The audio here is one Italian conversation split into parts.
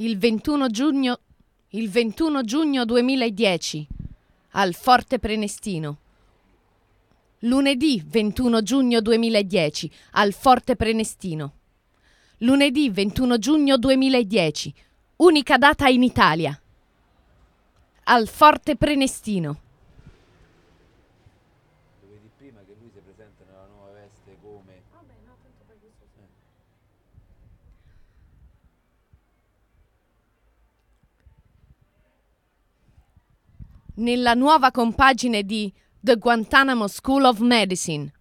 il 21 giugno 2010 al Forte Prenestino. Lunedì 21 giugno 2010 al Forte Prenestino. Lunedì 21 giugno 2010, unica data in Italia. Al Forte Prenestino. Lo vedi prima che lui si presenta nella nuova veste come... Vabbè, no, tanto poi questo sì. Nella nuova compagine di The Guantanamo School of Medicine.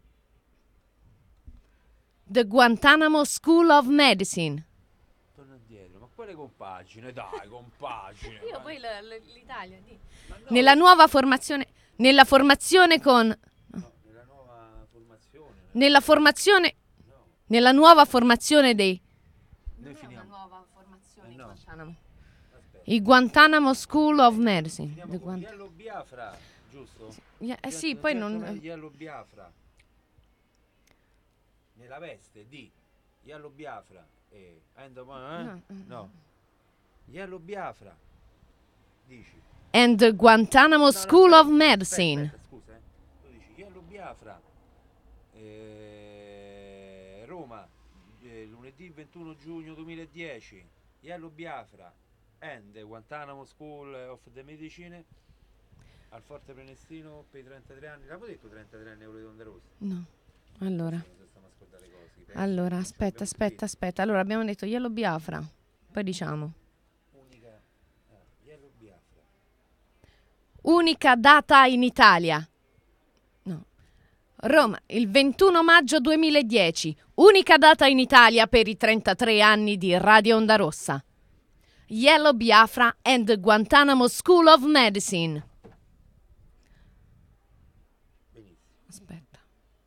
The Guantanamo School of Medicine. Torna indietro, ma quale compagine? Dai, compagine! Io poi l'Italia. No, Nella nuova formazione. Nella formazione con. no, nella nuova formazione. Nella formazione. No, Nella nuova formazione dei. noi finiamo. Nuova formazione no. Guantanamo. Aspetta. Il Guantanamo School of Medicine. Finiamo The con Guant- Yellow Biafra, giusto? sì, poi non. Yellow Biafra. Nella veste di Yellow Biafra e no. Yellow Biafra. Dici. And the Guantanamo School aspetta, of Medicine. Aspetta, scusa, Tu dici Yellow Biafra. Roma, lunedì 21 giugno 2010. Yellow Biafra and the Guantanamo School of the Medicine al Forte Prenestino per i 33 anni. L'avevo detto 33 anni Euro di Onda Rossa? No. Allora. Stiamo a scordare cose, Allora, aspetta. Allora, abbiamo detto Yellow Biafra. Poi diciamo. Yellow Biafra. Unica data in Italia. No. Roma, il 21 maggio 2010. Unica data in Italia per i 33 anni di Radio Onda Rossa. Yellow Biafra and the Guantanamo School of Medicine. Benissimo. Aspetta.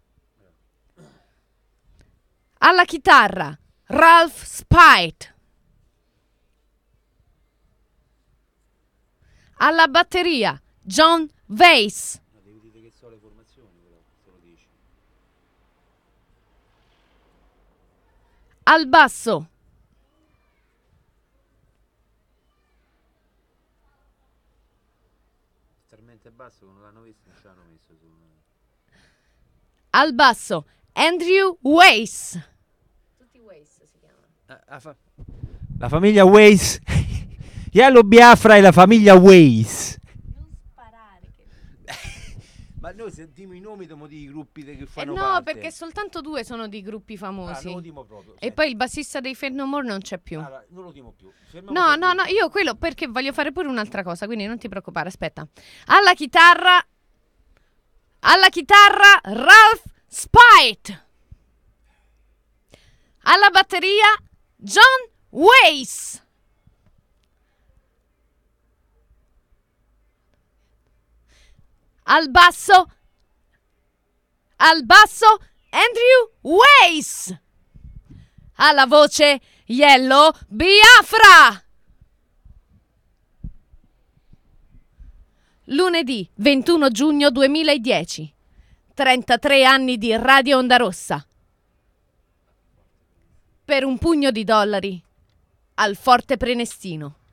Alla chitarra, Ralph Spite. Alla batteria, John Weiss. No, devi dire che so le formazioni, però, se lo dici. Al basso, Talmente basso che non l'hanno visto, non ci hanno messo su. al basso, Andrew Weiss. Tutti Weiss si chiamano. La famiglia Weiss. Yellow Biafra e la famiglia Weiss. Non sparare che... Ma noi sentiamo i nomi di gruppi che fanno no, parte. perché soltanto 2 sono di gruppi famosi. non lo dimo proprio. E poi il bassista dei Faith No More non c'è più. Allora, non lo dimo più. No, io quello perché voglio fare pure un'altra cosa, quindi non ti preoccupare, aspetta. Alla chitarra, Ralph Spite. Alla batteria, John Weiss. Al basso, Andrew Weiss. Alla voce, Yellow Biafra. Lunedì 21 giugno 2010. 33 anni di Radio Onda Rossa. Per un pugno di dollari al Forte Prenestino.